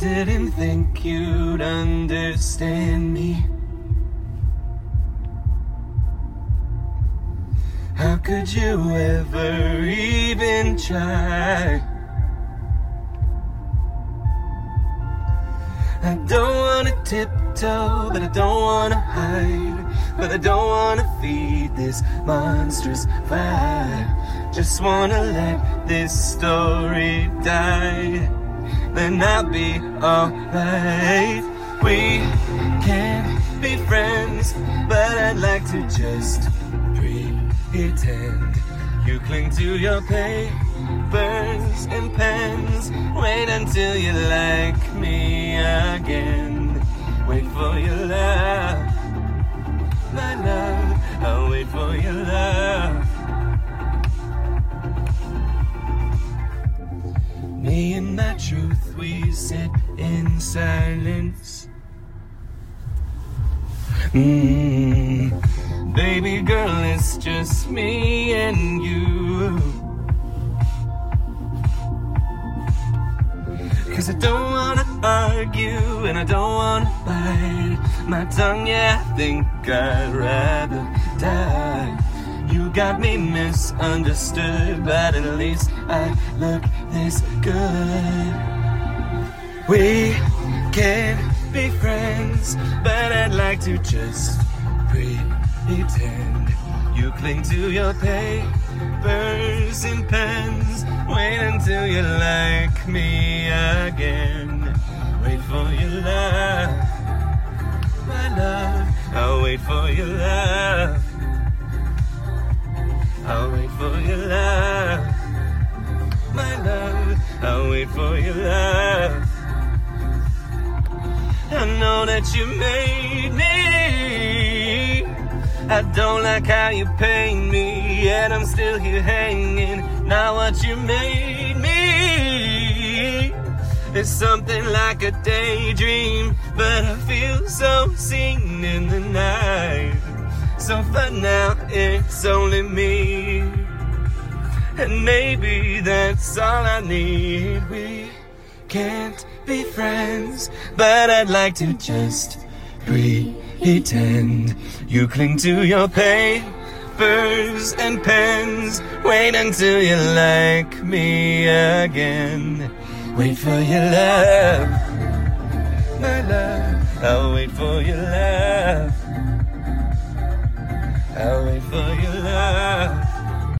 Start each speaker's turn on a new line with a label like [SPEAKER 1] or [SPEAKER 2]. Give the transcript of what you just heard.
[SPEAKER 1] didn't think you'd understand me. How could you ever even try? I don't wanna tiptoe, but I don't wanna hide, but I don't wanna feed this monstrous fire. Just wanna let this story die, then I'll be alright. We can't be friends, but I'd like to just pretend. You cling to your papers and pens. Wait until you like me again. Wait for your love, my love. I'll wait for your love. Me and my truth, we sit in silence. Baby girl, it's just me and you. 'Cause I don't wanna argue and I don't wanna bite my tongue, yeah, I think I'd rather die. You got me misunderstood, but at least I look this good. We can't be friends, but I'd like to just pretend. You cling to your papers and pens. Wait until you like me again. Wait for your love, my love. I'll wait for your love. I'll wait for your love, my love. I'll wait for your love. I know that you made me. I don't like how you paint me, yet I'm still here hanging. Now what you made me is something like a daydream, but I feel so seen in the night. So for now it's only me, and maybe that's all I need. We can't be friends, but I'd like to just pretend. You cling to your papers and pens. Wait until you like me again. Wait for your love, my love. I'll wait for your love. I'll wait for your love.